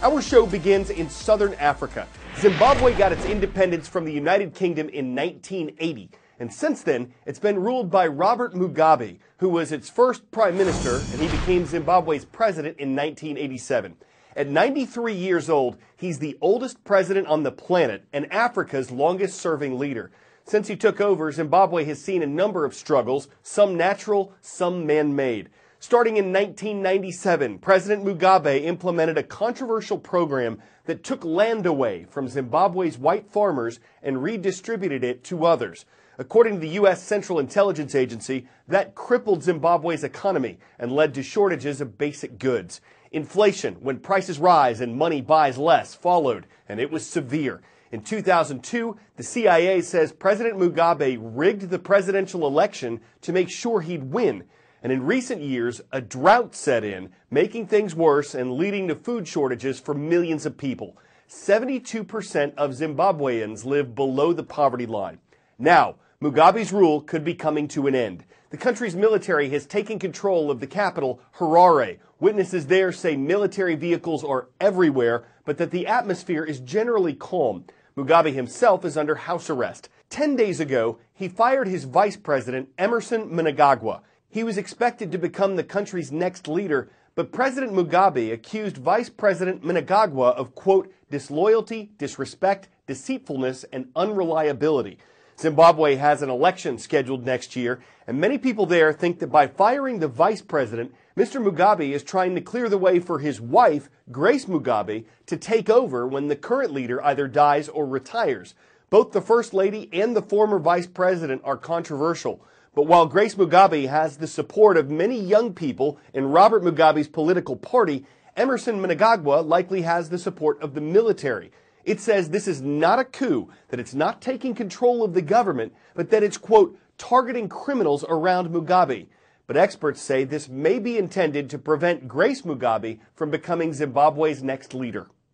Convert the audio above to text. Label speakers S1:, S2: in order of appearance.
S1: Our show begins in southern Africa. Zimbabwe got its independence from the United Kingdom in 1980, and since then, it's been ruled by Robert Mugabe, who was its first prime minister, and he became Zimbabwe's president in 1987. At 93 years old, he's the oldest president on the planet and Africa's longest-serving leader. Since he took over, Zimbabwe has seen a number of struggles, some natural, some man-made. Starting in 1997, President Mugabe implemented a controversial program that took land away from Zimbabwe's white farmers and redistributed it to others. According to the U.S. Central Intelligence Agency, that crippled Zimbabwe's economy and led to shortages of basic goods. Inflation, when prices rise and money buys less, followed, and it was severe. In 2002, the CIA says President Mugabe rigged the presidential election to make sure he'd win. And in recent years, a drought set in, making things worse and leading to food shortages for millions of people. 72% of Zimbabweans live below the poverty line. Now, Mugabe's rule could be coming to an end. The country's military has taken control of the capital, Harare. Witnesses there say military vehicles are everywhere, but that the atmosphere is generally calm. Mugabe himself is under house arrest. 10 days ago, he fired his vice president, Emmerson Mnangagwa. He was expected to become the country's next leader, but President Mugabe accused Vice President Mnangagwa of, quote, disloyalty, disrespect, deceitfulness, and unreliability. Zimbabwe has an election scheduled next year, and many people there think that by firing the vice president, Mr. Mugabe is trying to clear the way for his wife, Grace Mugabe, to take over when the current leader either dies or retires. Both the First Lady and the former vice president are controversial. But while Grace Mugabe has the support of many young people in Robert Mugabe's political party, Emmerson Mnangagwa likely has the support of the military. It says this is not a coup, that it's not taking control of the government, but that it's, quote, targeting criminals around Mugabe. But experts say this may be intended to prevent Grace Mugabe from becoming Zimbabwe's next leader.